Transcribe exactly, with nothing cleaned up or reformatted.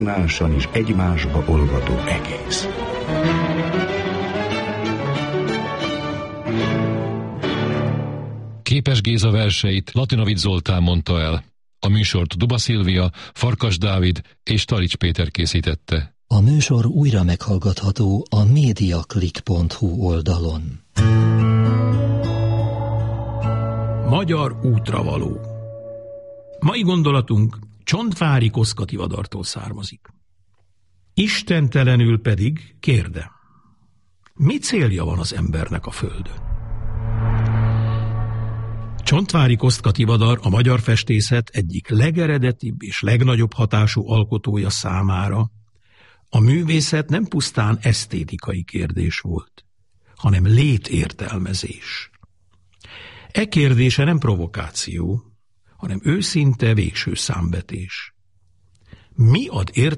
Másan is egymásba olvadó egész. Képes Géza verseit Latinovics Zoltán mondta el. A műsort Duba Szilvia, Farkas Dávid és Talics Péter készítette. A műsor újra meghallgatható a mediaclick pont hu oldalon. Magyar útravaló. Mai gondolatunk Csontváry Koszkati Vadartól származik. Istentelenül pedig kérdem, mi célja van az embernek a földön? Csontváry Koszkati Vadar a magyar festészet egyik legeredetibb és legnagyobb hatású alkotója számára. A művészet nem pusztán esztétikai kérdés volt, hanem létértelmezés. E kérdése nem provokáció, hanem őszinte végső számvetés. Mi ad ért